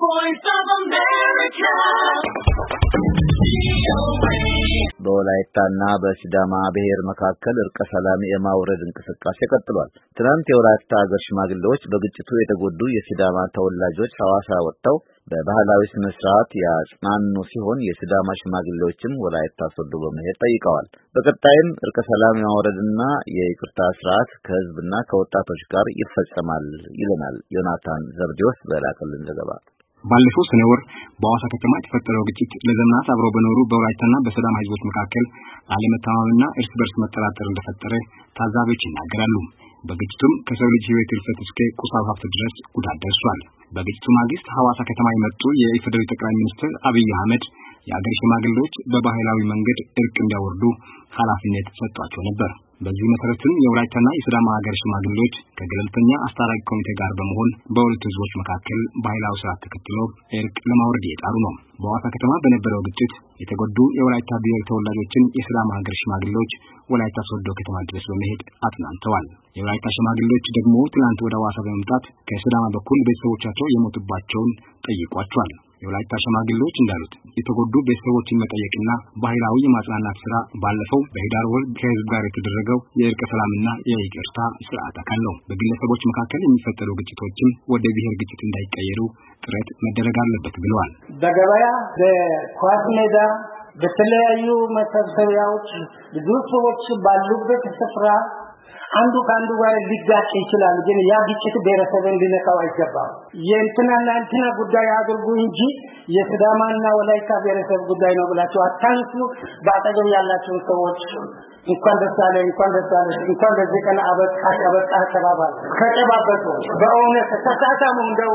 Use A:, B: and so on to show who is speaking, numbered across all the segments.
A: voice of America.
B: በወላይታና በሲዳማ ብሔር መካከል እርቀ ሰላም የማውረድ እንቅስቃሴ ቀጥሏል። ትናንት የወላይታ ሀገር ሽማግሌዎች በግጭቱ የተጎዱ የሲዳማ ተወላጆች ሐዋሳ ወጥተው በባህላዊ ስነ ስርዓት ያጽናኑ ሲሆን የሲዳማ ሽማግሌዎችም ወላይታ ሶዶ በመሄድ ጠይቀዋል። በቀጣይም እርቀ ሰላም የማውረድና የይቅርታ ስርዓት ከህዝብና ከወጣቶች ጋር ይፈጸማል ይለናል ዮናታን ዘብዴዎስ በላከልን ዘገባ።
C: ባለፈው ሰኔ ወር በሐዋሳ ከተማ የተፈጠረው ግጭት ለዘመናት አብረው በኖሩ በወላይታና በሲዳማ ህዝቦች መካከል አለመተማመንና እርስ በርስ መጠራጠር እንደፈጠረ ታዛቢዎች ይናገራሉ። በግጭቱም ከሰው ልጅ ህይወት እልፈት እስከ ቁሳዊ ሀብት ድረስ ጉዳት ደርሷል። በግጭቱ ማግስት ሐዋሳ ከተማ የመጡ የኢፌዴሪ ጠቅላይ ሚኒስትር አብይ አህመድ የአገር ሽማግሌዎች በባህላዊ መንገድ እርቅ እንዲያወርዱ ኃላፊነት ሰጥቷቸው ነበር። በዚህ መሰረትም የወላይታና የሲዳማ ሀገር ሽማግሌዎች ከገለልተኛ አስታራቂ ኮሚቴ ጋር በመሆን በሁለቱ ህዝቦች መካከል ባህላዊ ስርዓት ተከትሎ እርቅ ለማውረድ እየጣሩ ነው። በሐዋሳ ከተማ በነበረው ግጭት የተጎዱ የወላይታ ብሔር ተወላጆችን የሲዳማ ሀገር ሽማግሌዎች ወላይታ ሶዶ ከተማ ድረስ በመሄድ አጽናንተዋል። የወላይታ ሽማግሌዎች ደግሞ ትናንት ወደ ሐዋሳ በመምጣት ከሲዳማ በኩል ቤተሰቦቻቸው የሞቱባቸውን ጠይቋቸዋል። የወላይታ ሽማግሌዎች እንዳሉት የተጎዱ ቤተሰቦችን መጠየቅና ባህላዊ የማጽናናት ስራ ባለፈው በህዳር ወር ከህዝብ ጋር የተደረገው የእርቀ ሰላምና የይቅርታ ስርዓት አካል ነው። በግለሰቦች መካከል የሚፈጠሩ ግጭቶችም ወደ ብሔር ግጭት እንዳይቀየሩ ጥረት መደረግ አለበት ብለዋል።
D: በገበያ በኳስ ሜዳ በተለያዩ መሰብሰቢያዎች ብዙ ሰዎች ባሉበት ስፍራ አንዱ ካንዱ ጋር ሊጋጭ ይችላል። ግን ያ ግጭት ብሔረሰብን ሊነካው አይገባም። የእንትናና እንትና ጉዳይ አድርጉ እንጂ የሲዳማና ወላይታ ብሔረሰብ ጉዳይ ነው ብላችሁ አታንሱ። በአጠገብ ያላችሁ ሰዎች እንኳን ደስ አለ እንኳን ለዚህ ቀን አበቃ ተባባሉ። ከጨባበጡ በእውነት ተሳሳሙ እንደው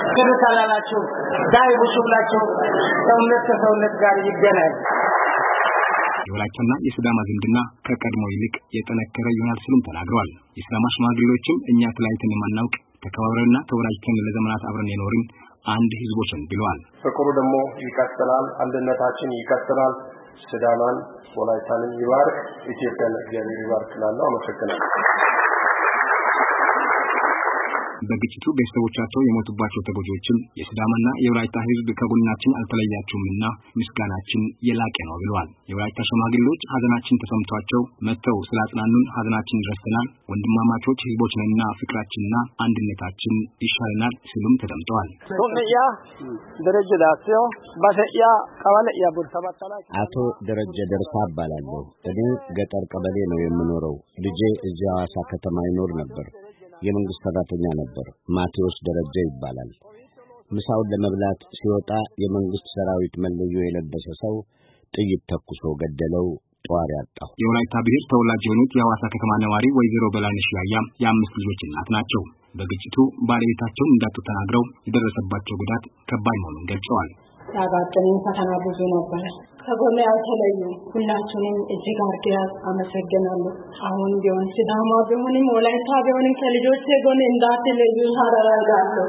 D: ከደሳላላችሁ ዳይ ብሹላችሁ ሰውነት ከሰውነት ጋር ይገናኝ።
C: የወላይታና የሲዳማ ዝምድና ከቀድሞ ይልቅ የጠነከረ ይሆናል ሲሉም ተናግረዋል። የሲዳማ ሽማግሌዎችም እኛ ተለያይተን የማናውቅ ተከባብረንና ተወዳጅተን ለዘመናት አብረን የኖርን አንድ ህዝቦች ነን ብለዋል።
E: ፍቅሩ ደግሞ ይቀጥላል፣ አንድነታችን ይቀጥላል። ሲዳማን ወላይታንን ይባርክ፣ ኢትዮጵያን እግዚአብሔር ይባርክ እላለሁ። አመሰግናለሁ።
C: በግጭቱ ቤተሰቦቻቸው የሞቱባቸው ተጎጂዎችም የሲዳማና የወላይታ ህዝብ ከጎናችን አልተለያቸውምና ምስጋናችን የላቀ ነው ብለዋል። የወላይታ ሽማግሌዎች ሀዘናችን ተሰምቷቸው መጥተው ስላጽናኑን ሀዘናችን ረስተናል፣ ወንድማማቾች ህዝቦች ነንና ፍቅራችንና አንድነታችን ይሻለናል ሲሉም ተደምጠዋል።
F: አቶ ደረጀ ደርሳ እባላለሁ። እኔ ገጠር ቀበሌ ነው የምኖረው። ልጄ እዚያ ሐዋሳ ከተማ ይኖር ነበር። የመንግስት ሰራተኛ ነበር። ማቴዎስ ደረጀ ይባላል። ምሳውን ለመብላት ሲወጣ የመንግስት ሰራዊት መለዮ የለበሰ ሰው ጥይት ተኩሶ ገደለው። ጧሪ ያጣው
C: የወላይታ ብሔር ተወላጅ የሆኑት የሐዋሳ ከተማ ነዋሪ ወይዘሮ በላይነሽ ያያ የአምስት ልጆች እናት ናቸው። በግጭቱ ባለቤታቸውን እንዳጡ ተናግረው የደረሰባቸው ጉዳት ከባድ መሆኑን ገልጸዋል።
G: ያጋጠመኝ ፈተና ብዙ ነበር። ከጎኔ አልተለዩም። ሁላችንም እጅግ አድርጌ አመሰግናለሁ። አሁን ቢሆን ሲዳማ ቢሆንም ወላይታ ቢሆንም ከልጆቼ ጎን እንዳትለዩ አደራላለሁ።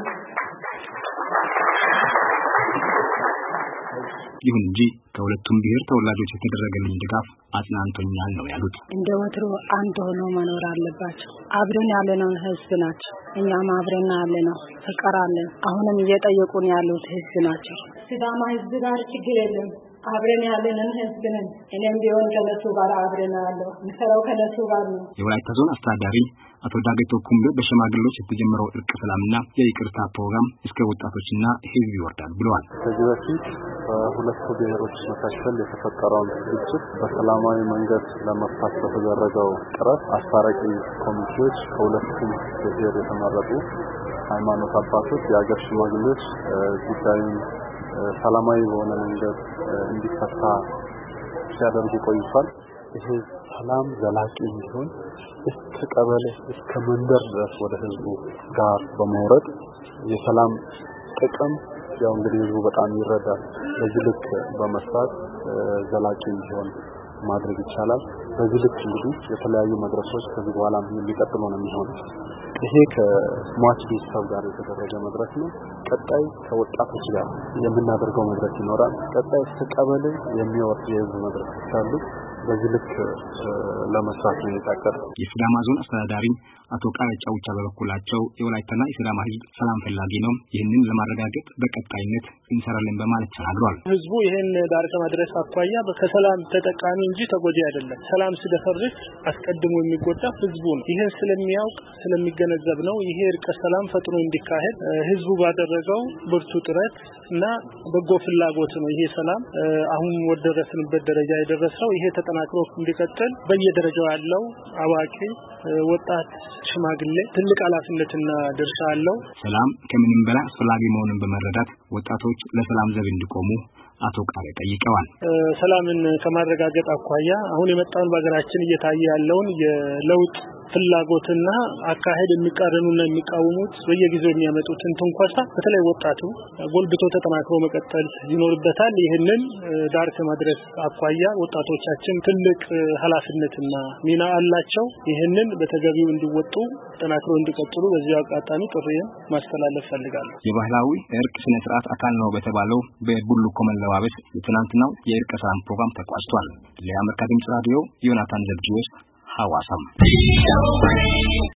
C: ይሁን እንጂ ከሁለቱም ብሔር ተወላጆች የተደረገልኝ ድጋፍ አጽናንቶኛል ነው ያሉት።
G: እንደ ወትሮ አንድ ሆኖ መኖር አለባቸው። አብረን ያለነው ህዝብ ናቸው። እኛም አብረን ያለነው ፍቅር አለን። አሁንም እየጠየቁን ያሉት ህዝብ ናቸው። ሲዳማ ህዝብ ጋር ችግር የለም። አብረን ያለንን ህዝብ ነን። እኔም ቢሆን ከነሱ ጋር አብረን ያለው ምሰራው ከነሱ ጋር ነው።
C: የወላይታ ዞን አስተዳዳሪ አቶ ዳገቶ ኩምቤ በሽማግሌዎች የተጀመረው እርቅ ሰላምና የይቅርታ ፕሮግራም እስከ ወጣቶችና ህዝብ ይወርዳል ብለዋል።
E: ከዚህ በፊት በሁለቱ ብሔሮች መካከል የተፈጠረውን ግጭት በሰላማዊ መንገድ ለመፍታት በተደረገው ጥረት አስታራቂ ኮሚቴዎች ከሁለቱም ብሔር የተመረጡ ሃይማኖት አባቶች፣ የሀገር ሽማግሌዎች ጉዳዩን ሰላማዊ በሆነ መንገድ እንዲፈታ ሲያደርጉ ቆይቷል። ይሄ ሰላም ዘላቂ እንዲሆን እስከ ቀበሌ እስከ መንደር ድረስ ወደ ህዝቡ ጋር በመውረድ የሰላም ጥቅም ያው እንግዲህ ህዝቡ በጣም ይረዳል። በዚህ ልክ በመስራት ዘላቂ እንዲሆን ማድረግ ይቻላል። በዚህ ልክ እንግዲህ የተለያዩ መድረኮች ከዚህ በኋላ የሚቀጥሉ ነው የሚሆነው። ይሄ ከሟች ቤተሰብ ጋር የተደረገ መድረክ ነው። ቀጣይ ከወጣቶች ጋር የምናደርገው መድረክ ይኖራል። ቀጣይ እስከ ቀበሌ የሚወርድ የህዝብ መድረኮች አሉ። በዚህ ልክ ለመስራት ነው የታቀደው።
C: የሲዳማ ዞን አስተዳዳሪ አቶ ቃጫ ውቻ በበኩላቸው የወላይታና የሲዳማ ህዝብ ሰላም ፈላጊ ነው፣ ይህንን ለማረጋገጥ በቀጣይነት እንሰራለን በማለት ተናግሯል።
H: ህዝቡ ይሄን ዳር ከማድረስ አኳያ ከሰላም ተጠቃሚ እንጂ ተጎጂ አይደለም። ሰላም ሲደፈርስ አስቀድሞ የሚጎዳ ህዝቡ ነው። ይሄን ስለሚያውቅ ስለሚገነዘብ ነው ይሄ እርቀ ሰላም ፈጥኖ እንዲካሄድ ህዝቡ ባደረገው ብርቱ ጥረት እና በጎ ፍላጎት ነው ይሄ ሰላም አሁን ወደረስንበት ደረጃ የደረሰው። ይሄ ተጠናክሮ እንዲቀጥል በየደረጃው ያለው አዋቂ፣ ወጣት፣ ሽማግሌ ትልቅ ኃላፊነትና ድርሻ አለው።
C: ሰላም ከምንም በላይ አስፈላጊ መሆኑን በመረዳት ወጣቶች ለሰላም ዘብ እንዲቆሙ አቶ ቃሬ ጠይቀዋል።
H: ሰላምን ከማረጋገጥ አኳያ አሁን የመጣውን በአገራችን እየታየ ያለውን የለውጥ ፍላጎትና አካሄድ የሚቃረኑና የሚቃወሙት በየጊዜው የሚያመጡትን ትንኮሳ በተለይ ወጣቱ ጎልብቶ ተጠናክሮ መቀጠል ይኖርበታል። ይህንን ዳር ከማድረስ አኳያ ወጣቶቻችን ትልቅ ኃላፊነትና ሚና አላቸው። ይህንን በተገቢው እንዲወጡ ተጠናክሮ እንዲቀጥሉ በዚህ አጋጣሚ ጥሪዬን ማስተላለፍ ፈልጋለሁ።
C: የባህላዊ እርቅ ስነ ስርዓት አካል ነው በተባለው በቡሉኮ መለባበስ የትናንትናው የእርቅ ሰላም ፕሮግራም ተቋጭቷል። ለአሜሪካ ድምጽ ራዲዮ ዮናታን ዘብጂዎስ ሐዋሳም